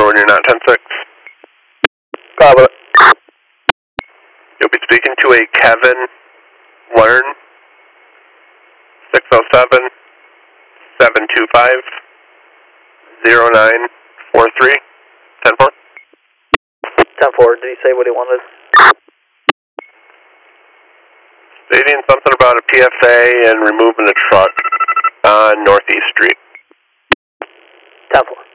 when you're not 10-6. Copy it. You'll be speaking to a Kevin Learn, 607-725-0943, 10-4. 10-4, did he say what he wanted? Stating something about a PFA and removing a truck on Northeast Street. 10-4.